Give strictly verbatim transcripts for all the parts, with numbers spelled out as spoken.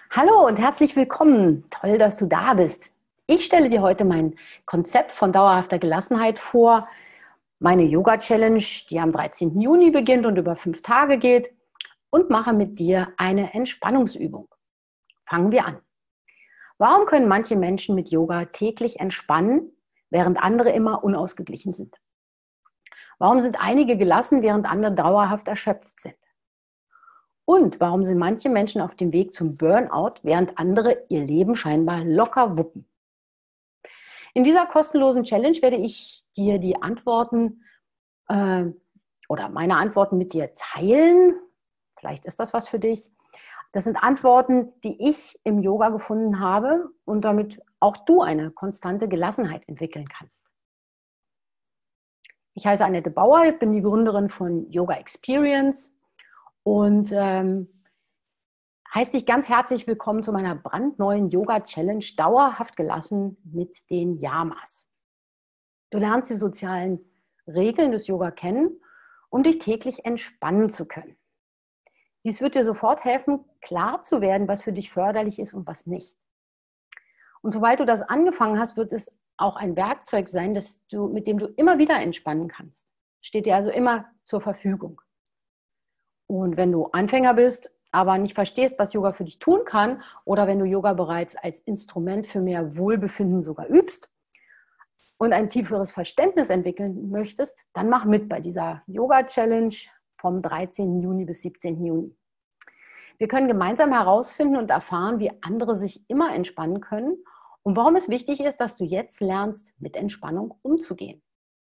Hallo und herzlich willkommen. Toll, dass du da bist. Ich stelle dir heute mein Konzept von dauerhafter Gelassenheit vor. Meine Yoga-Challenge, die am dreizehnten Juni beginnt und über fünf Tage geht, und mache mit dir eine Entspannungsübung. Fangen wir an. Warum können manche Menschen mit Yoga täglich entspannen, während andere immer unausgeglichen sind? Warum sind einige gelassen, während andere dauerhaft erschöpft sind? Und warum sind manche Menschen auf dem Weg zum Burnout, während andere ihr Leben scheinbar locker wuppen? In dieser kostenlosen Challenge werde ich dir die Antworten äh, oder meine Antworten mit dir teilen. Vielleicht ist das was für dich. Das sind Antworten, die ich im Yoga gefunden habe und damit auch du eine konstante Gelassenheit entwickeln kannst. Ich heiße Annette Bauer, ich bin die Gründerin von Yoga Experience und ähm, heiße dich ganz herzlich willkommen zu meiner brandneuen Yoga-Challenge Dauerhaft gelassen mit den Yamas. Du lernst die sozialen Regeln des Yoga kennen, um dich täglich entspannen zu können. Dies wird dir sofort helfen, klar zu werden, was für dich förderlich ist und was nicht. Und sobald du das angefangen hast, wird es auch ein Werkzeug sein, das du, mit dem du immer wieder entspannen kannst. Steht dir also immer zur Verfügung. Und wenn du Anfänger bist, aber nicht verstehst, was Yoga für dich tun kann, oder wenn du Yoga bereits als Instrument für mehr Wohlbefinden sogar übst und ein tieferes Verständnis entwickeln möchtest, dann mach mit bei dieser Yoga-Challenge vom dreizehnten Juni bis siebzehnten Juni. Wir können gemeinsam herausfinden und erfahren, wie andere sich immer entspannen können und warum es wichtig ist, dass du jetzt lernst, mit Entspannung umzugehen.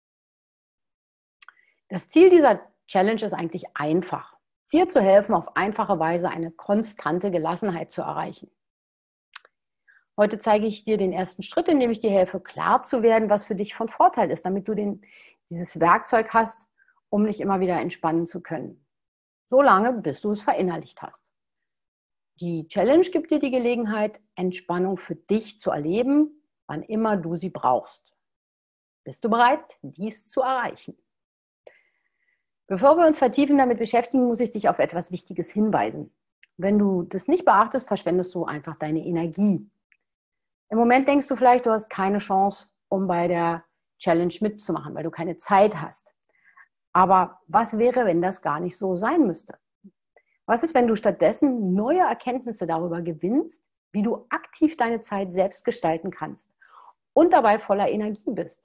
Das Ziel dieser Challenge ist eigentlich einfach: dir zu helfen, auf einfache Weise eine konstante Gelassenheit zu erreichen. Heute zeige ich dir den ersten Schritt, indem ich dir helfe, klar zu werden, was für dich von Vorteil ist, damit du den, dieses Werkzeug hast, um dich immer wieder entspannen zu können. So lange, bis du es verinnerlicht hast. Die Challenge gibt dir die Gelegenheit, Entspannung für dich zu erleben, wann immer du sie brauchst. Bist du bereit, dies zu erreichen? Bevor wir uns vertiefen damit beschäftigen, muss ich dich auf etwas Wichtiges hinweisen. Wenn du das nicht beachtest, verschwendest du einfach deine Energie. Im Moment denkst du vielleicht, du hast keine Chance, um bei der Challenge mitzumachen, weil du keine Zeit hast. Aber was wäre, wenn das gar nicht so sein müsste? Was ist, wenn du stattdessen neue Erkenntnisse darüber gewinnst, wie du aktiv deine Zeit selbst gestalten kannst und dabei voller Energie bist?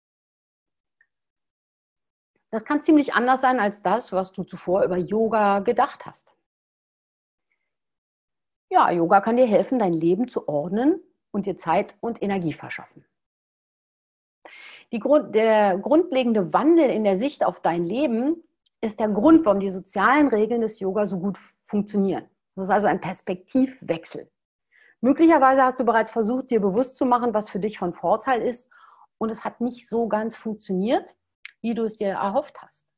Das kann ziemlich anders sein als das, was du zuvor über Yoga gedacht hast. Ja, Yoga kann dir helfen, dein Leben zu ordnen und dir Zeit und Energie verschaffen. Die Grund, der grundlegende Wandel in der Sicht auf dein Leben ist der Grund, warum die sozialen Regeln des Yoga so gut funktionieren. Das ist also ein Perspektivwechsel. Möglicherweise hast du bereits versucht, dir bewusst zu machen, was für dich von Vorteil ist, und es hat nicht so ganz funktioniert, wie du es dir erhofft hast.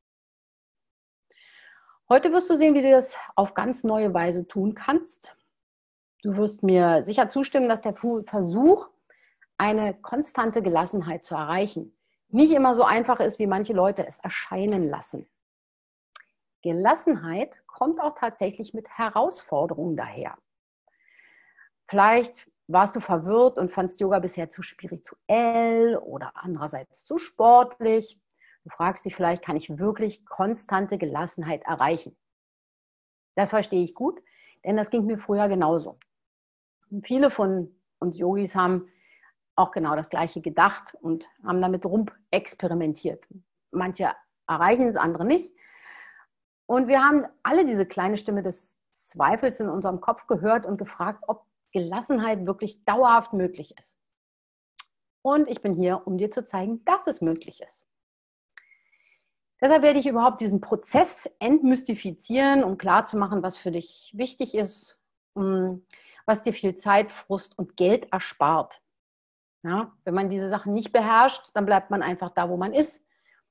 Heute wirst du sehen, wie du das auf ganz neue Weise tun kannst. Du wirst mir sicher zustimmen, dass der Versuch, eine konstante Gelassenheit zu erreichen, nicht immer so einfach ist, wie manche Leute es erscheinen lassen. Gelassenheit kommt auch tatsächlich mit Herausforderungen daher. Vielleicht warst du verwirrt und fandst Yoga bisher zu spirituell oder andererseits zu sportlich. Du fragst dich vielleicht, kann ich wirklich konstante Gelassenheit erreichen? Das verstehe ich gut, denn das ging mir früher genauso. Und viele von uns Yogis haben auch genau das Gleiche gedacht und haben damit rumexperimentiert. Manche erreichen es, andere nicht. Und wir haben alle diese kleine Stimme des Zweifels in unserem Kopf gehört und gefragt, ob Gelassenheit wirklich dauerhaft möglich ist. Und ich bin hier, um dir zu zeigen, dass es möglich ist. Deshalb werde ich überhaupt diesen Prozess entmystifizieren, um klarzumachen, was für dich wichtig ist, was dir viel Zeit, Frust und Geld erspart. Ja, wenn man diese Sachen nicht beherrscht, dann bleibt man einfach da, wo man ist.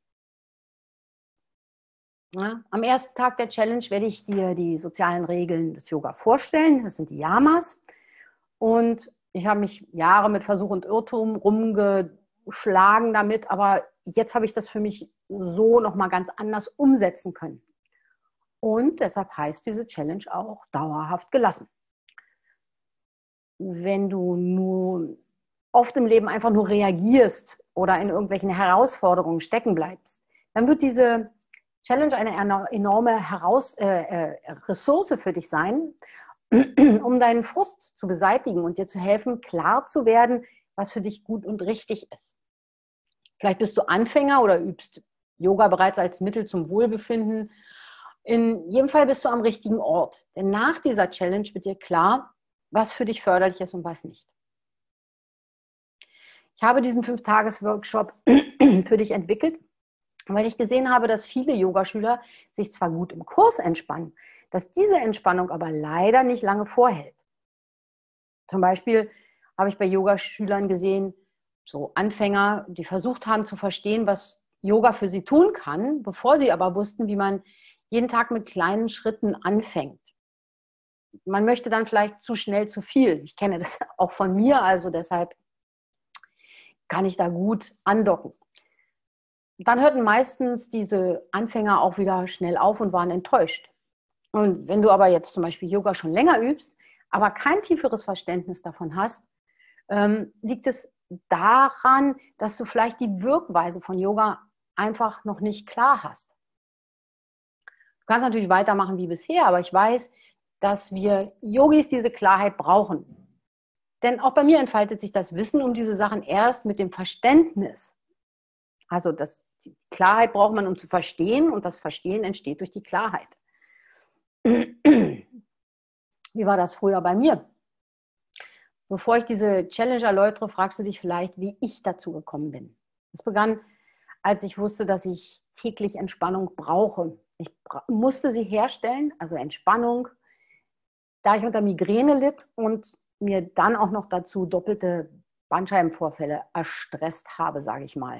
Ja, am ersten Tag der Challenge werde ich dir die sozialen Regeln des Yoga vorstellen. Das sind die Yamas. Und ich habe mich Jahre mit Versuch und Irrtum rumgeschlagen damit, aber jetzt habe ich das für mich so nochmal ganz anders umsetzen können. Und deshalb heißt diese Challenge auch dauerhaft gelassen. wenn du nur oft im Leben einfach nur reagierst oder in irgendwelchen Herausforderungen stecken bleibst, dann wird diese Challenge eine enorme Heraus äh, äh, Ressource für dich sein, um deinen Frust zu beseitigen und dir zu helfen, klar zu werden, was für dich gut und richtig ist. Vielleicht bist du Anfänger oder übst Yoga bereits als Mittel zum Wohlbefinden. In jedem Fall bist du am richtigen Ort. Denn nach dieser Challenge wird dir klar, was für dich förderlich ist und was nicht. Ich habe diesen Fünf-Tages-Workshop für dich entwickelt, weil ich gesehen habe, dass viele Yogaschüler sich zwar gut im Kurs entspannen, dass diese Entspannung aber leider nicht lange vorhält. Zum Beispiel habe ich bei Yogaschülern gesehen, so Anfänger, die versucht haben zu verstehen, was Yoga für sie tun kann, bevor sie aber wussten, wie man jeden Tag mit kleinen Schritten anfängt. Man möchte dann vielleicht zu schnell zu viel. Ich kenne das auch von mir, also deshalb kann ich da gut andocken. Dann hörten meistens diese Anfänger auch wieder schnell auf und waren enttäuscht. Und wenn du aber jetzt zum Beispiel Yoga schon länger übst, aber kein tieferes Verständnis davon hast, ähm, liegt es daran, dass du vielleicht die Wirkweise von Yoga einfach noch nicht klar hast. Du kannst natürlich weitermachen wie bisher, aber ich weiß, dass wir Yogis diese Klarheit brauchen. Denn auch bei mir entfaltet sich das Wissen um diese Sachen erst mit dem Verständnis. Also das, die Klarheit braucht man, um zu verstehen, und das Verstehen entsteht durch die Klarheit. Wie war das früher bei mir? Bevor ich diese Challenge erläutere, fragst du dich vielleicht, wie ich dazu gekommen bin. Es begann, als ich wusste, dass ich täglich Entspannung brauche. Ich bra- musste sie herstellen, also Entspannung, da ich unter Migräne litt und mir dann auch noch dazu doppelte Bandscheibenvorfälle erstresst habe, sage ich mal.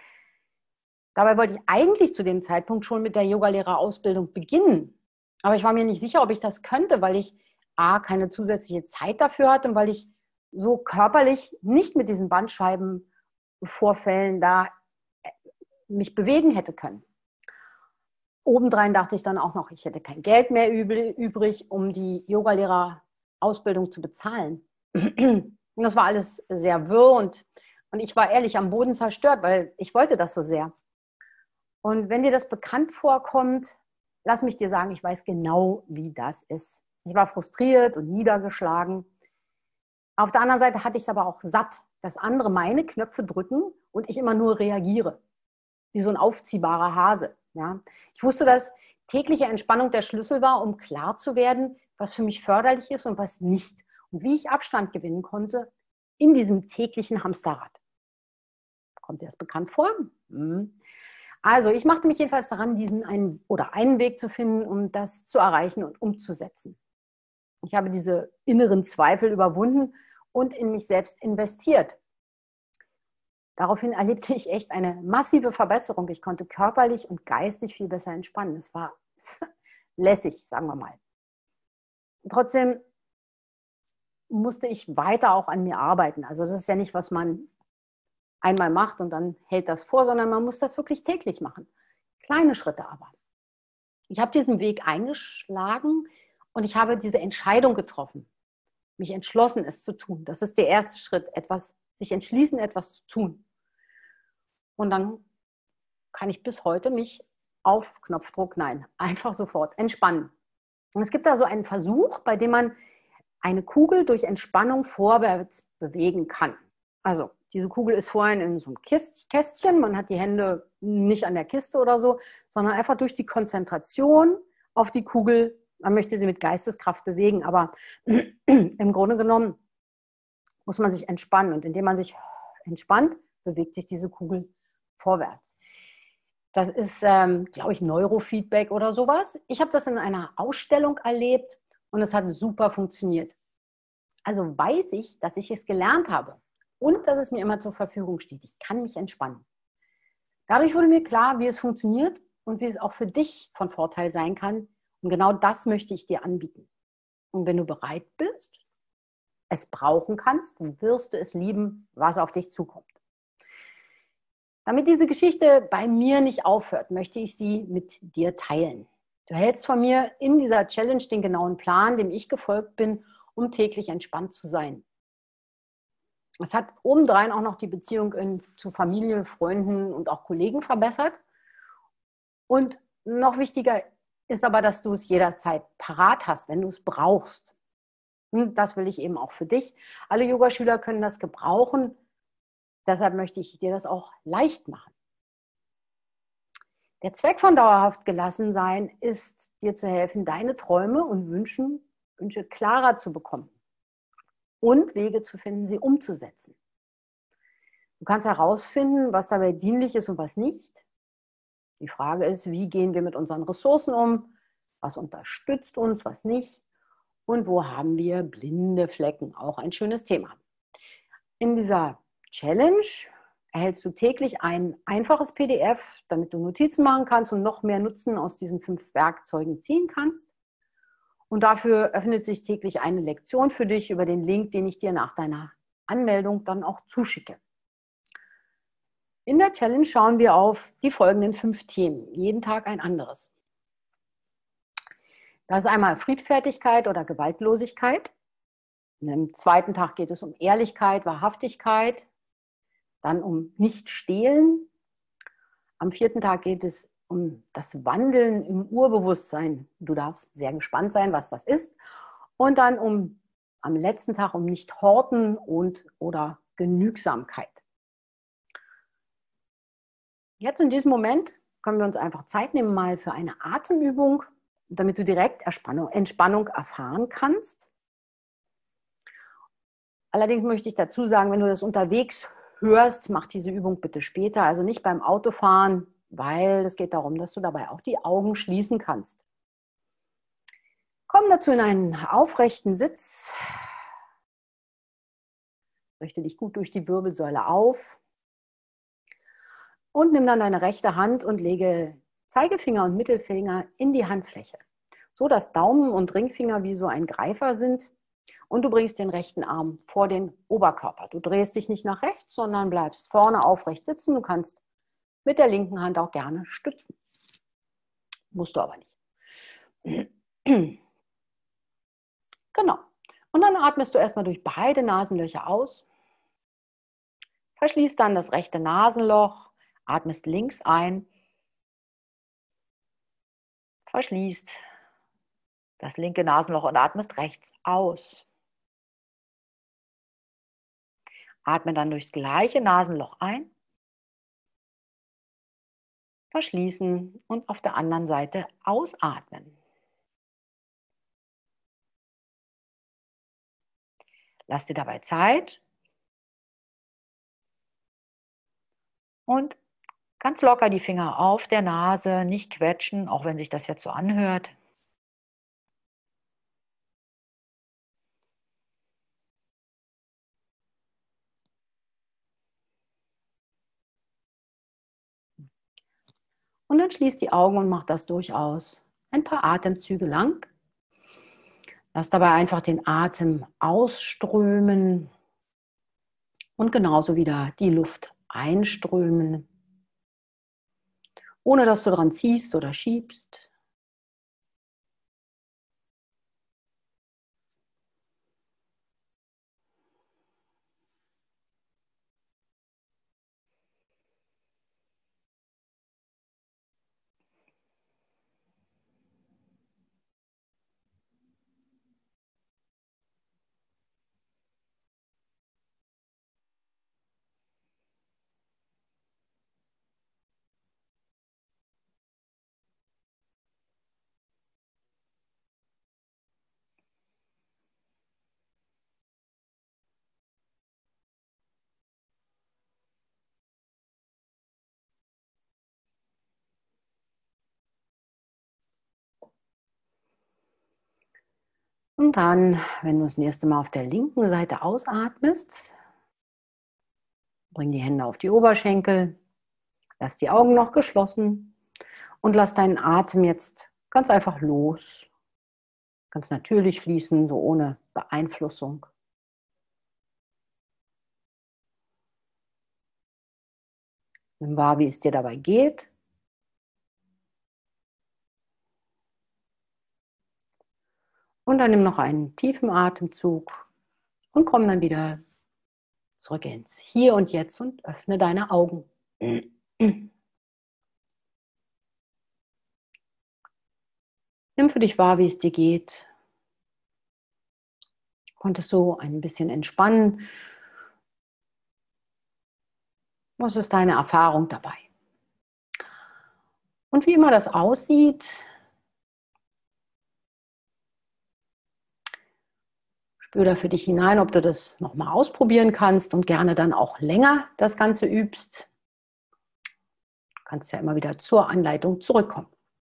Dabei wollte ich eigentlich zu dem Zeitpunkt schon mit der Yogalehrerausbildung beginnen. Aber ich war mir nicht sicher, ob ich das könnte, weil ich A, keine zusätzliche Zeit dafür hatte und weil ich so körperlich nicht mit diesen Bandscheibenvorfällen da mich bewegen hätte können. Obendrein dachte ich dann auch noch, ich hätte kein Geld mehr übrig, um die Yogalehrerausbildung zu bezahlen. Und das war alles sehr wirr und, und ich war ehrlich am Boden zerstört, weil ich wollte das so sehr. Und wenn dir das bekannt vorkommt, lass mich dir sagen, ich weiß genau, wie das ist. Ich war frustriert und niedergeschlagen. Auf der anderen Seite hatte ich es aber auch satt, dass andere meine Knöpfe drücken und ich immer nur reagiere, wie so ein aufziehbarer Hase. Ja? Ich wusste, dass tägliche Entspannung der Schlüssel war, um klar zu werden, was für mich förderlich ist und was nicht. Und wie ich Abstand gewinnen konnte in diesem täglichen Hamsterrad. Kommt dir das bekannt vor? Hm. Also ich machte mich jedenfalls daran, diesen einen oder einen Weg zu finden, um das zu erreichen und umzusetzen. Ich habe diese inneren Zweifel überwunden und in mich selbst investiert. Daraufhin erlebte ich echt eine massive Verbesserung. Ich konnte körperlich und geistig viel besser entspannen. Es war lässig, sagen wir mal. Trotzdem musste ich weiter auch an mir arbeiten. Also das ist ja nicht, was man einmal macht und dann hält das vor, sondern man muss das wirklich täglich machen. Kleine Schritte aber. Ich habe diesen Weg eingeschlagen und ich habe diese Entscheidung getroffen, mich entschlossen, es zu tun. Das ist der erste Schritt, etwas, sich entschließen, etwas zu tun. Und dann kann ich bis heute mich auf Knopfdruck, nein, einfach sofort entspannen. Und es gibt da so einen Versuch, bei dem man eine Kugel durch Entspannung vorwärts bewegen kann. Also diese Kugel ist vorhin in so einem Kästchen, man hat die Hände nicht an der Kiste oder so, sondern einfach durch die Konzentration auf die Kugel. Man möchte sie mit Geisteskraft bewegen, aber im Grunde genommen muss man sich entspannen. Und indem man sich entspannt, bewegt sich diese Kugel vorwärts. Das ist, ähm, glaube ich, Neurofeedback oder sowas. Ich habe das in einer Ausstellung erlebt und es hat super funktioniert. Also weiß ich, dass ich es gelernt habe und dass es mir immer zur Verfügung steht. Ich kann mich entspannen. Dadurch wurde mir klar, wie es funktioniert und wie es auch für dich von Vorteil sein kann. Und genau das möchte ich dir anbieten. Und wenn du bereit bist, es brauchen kannst, dann wirst du es lieben, was auf dich zukommt. Damit diese Geschichte bei mir nicht aufhört, möchte ich sie mit dir teilen. Du hältst von mir in dieser Challenge den genauen Plan, dem ich gefolgt bin, um täglich entspannt zu sein. Es hat obendrein auch noch die Beziehung in, zu Familie, Freunden und auch Kollegen verbessert. Und noch wichtiger ist aber, dass du es jederzeit parat hast, wenn du es brauchst. Und das will ich eben auch für dich. Alle Yogaschüler können das gebrauchen. Deshalb möchte ich dir das auch leicht machen. Der Zweck von dauerhaft gelassen sein ist, dir zu helfen, deine Träume und Wünschen, Wünsche klarer zu bekommen und Wege zu finden, sie umzusetzen. Du kannst herausfinden, was dabei dienlich ist und was nicht. Die Frage ist, wie gehen wir mit unseren Ressourcen um? Was unterstützt uns, was nicht? Und wo haben wir blinde Flecken? Auch ein schönes Thema. In dieser Challenge erhältst du täglich ein einfaches P D F, damit du Notizen machen kannst und noch mehr Nutzen aus diesen fünf Werkzeugen ziehen kannst. Und dafür öffnet sich täglich eine Lektion für dich über den Link, den ich dir nach deiner Anmeldung dann auch zuschicke. In der Challenge schauen wir auf die folgenden fünf Themen, jeden Tag ein anderes. Das ist einmal Friedfertigkeit oder Gewaltlosigkeit. Am zweiten Tag geht es um Ehrlichkeit, Wahrhaftigkeit, dann um Nicht-Stehlen. Am vierten Tag geht es um das Wandeln im Urbewusstsein. Du darfst sehr gespannt sein, was das ist. Und dann um, am letzten Tag um Nicht-Horten und oder Genügsamkeit. Jetzt in diesem Moment können wir uns einfach Zeit nehmen mal für eine Atemübung, damit du direkt Entspannung, Entspannung erfahren kannst. Allerdings möchte ich dazu sagen, wenn du das unterwegs hörst, mach diese Übung bitte später, also nicht beim Autofahren, weil es geht darum, dass du dabei auch die Augen schließen kannst. Komm dazu in einen aufrechten Sitz. Richte dich gut durch die Wirbelsäule auf. Und nimm dann deine rechte Hand und lege Zeigefinger und Mittelfinger in die Handfläche, so dass Daumen und Ringfinger wie so ein Greifer sind. Und du bringst den rechten Arm vor den Oberkörper. Du drehst dich nicht nach rechts, sondern bleibst vorne aufrecht sitzen. Du kannst mit der linken Hand auch gerne stützen. Musst du aber nicht. Genau. Und dann atmest du erstmal durch beide Nasenlöcher aus. Verschließt dann das rechte Nasenloch. Atmest links ein. Verschließt das linke Nasenloch und atmest rechts aus. Atme dann durchs gleiche Nasenloch ein. Verschließen und auf der anderen Seite ausatmen. Lass dir dabei Zeit und ganz locker die Finger auf der Nase, nicht quetschen, auch wenn sich das jetzt so anhört. Und dann schließ die Augen und mach das durchaus ein paar Atemzüge lang. Lass dabei einfach den Atem ausströmen und genauso wieder die Luft einströmen, ohne dass du dran ziehst oder schiebst. Und dann, wenn du das nächste Mal auf der linken Seite ausatmest, bring die Hände auf die Oberschenkel, lass die Augen noch geschlossen und lass deinen Atem jetzt ganz einfach los. Ganz natürlich fließen, so ohne Beeinflussung. Nimm wahr, wie es dir dabei geht. Und dann nimm noch einen tiefen Atemzug und komm dann wieder zurück ins Hier und Jetzt und öffne deine Augen. Nimm für dich wahr, wie es dir geht. Konntest du ein bisschen entspannen? Was ist deine Erfahrung dabei? Und wie immer das aussieht, spür da für dich hinein, ob du das nochmal ausprobieren kannst und gerne dann auch länger das Ganze übst. Du kannst ja immer wieder zur Anleitung zurückkommen.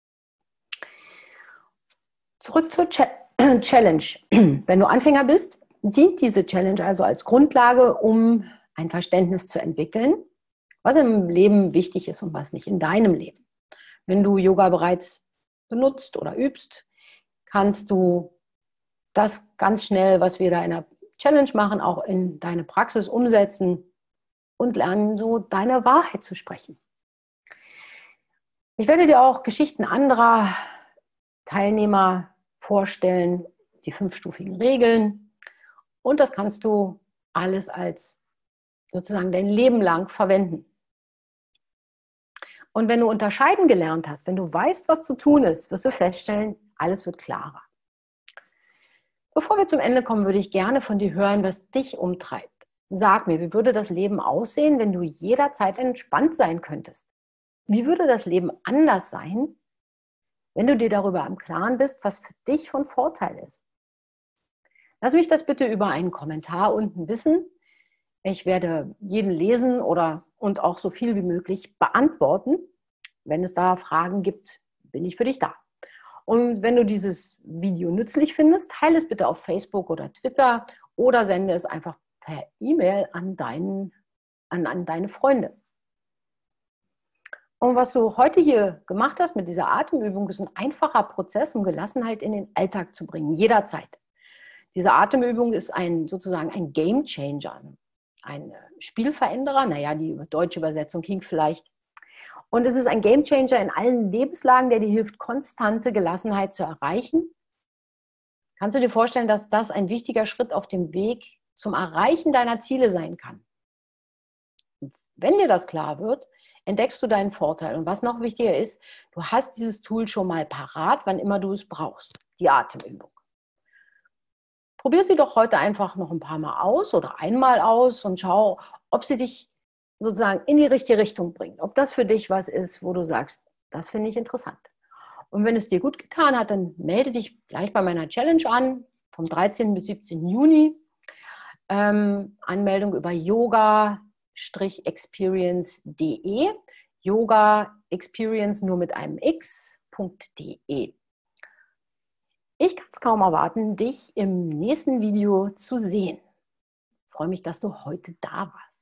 Zurück zur Challenge. Wenn du Anfänger bist, dient diese Challenge also als Grundlage, um ein Verständnis zu entwickeln, was im Leben wichtig ist und was nicht in deinem Leben. Wenn du Yoga bereits benutzt oder übst, kannst du das ganz schnell, was wir da in der Challenge machen, auch in deine Praxis umsetzen und lernen, so deine Wahrheit zu sprechen. Ich werde dir auch Geschichten anderer Teilnehmer vorstellen, die fünfstufigen Regeln. Und das kannst du alles als sozusagen dein Leben lang verwenden. Und wenn du unterscheiden gelernt hast, wenn du weißt, was zu tun ist, wirst du feststellen, alles wird klarer. Bevor wir zum Ende kommen, würde ich gerne von dir hören, was dich umtreibt. Sag mir, wie würde das Leben aussehen, wenn du jederzeit entspannt sein könntest? Wie würde das Leben anders sein, wenn du dir darüber im Klaren bist, was für dich von Vorteil ist? Lass mich das bitte über einen Kommentar unten wissen. Ich werde jeden lesen oder und auch so viel wie möglich beantworten. Wenn es da Fragen gibt, bin ich für dich da. Und wenn du dieses Video nützlich findest, teile es bitte auf Facebook oder Twitter oder sende es einfach per E-Mail an, deinen, an, an deine Freunde. Und was du heute hier gemacht hast mit dieser Atemübung, ist ein einfacher Prozess, um Gelassenheit in den Alltag zu bringen, jederzeit. Diese Atemübung ist ein, sozusagen ein Game Changer, ein Spielveränderer. Naja, die deutsche Übersetzung hinkt vielleicht. Und es ist ein Game Changer in allen Lebenslagen, der dir hilft, konstante Gelassenheit zu erreichen. Kannst du dir vorstellen, dass das ein wichtiger Schritt auf dem Weg zum Erreichen deiner Ziele sein kann? Wenn dir das klar wird, entdeckst du deinen Vorteil. Und was noch wichtiger ist, du hast dieses Tool schon mal parat, wann immer du es brauchst, die Atemübung. Probier sie doch heute einfach noch ein paar Mal aus oder einmal aus und schau, ob sie dich sozusagen in die richtige Richtung bringt. Ob das für dich was ist, wo du sagst, das finde ich interessant. Und wenn es dir gut getan hat, dann melde dich gleich bei meiner Challenge an, vom dreizehnten bis siebzehnten Juni. Ähm, Anmeldung über yoga experience punkt de, Yoga Experience nur mit einem x.de. Ich kann es kaum erwarten, dich im nächsten Video zu sehen. Ich freue mich, dass du heute da warst.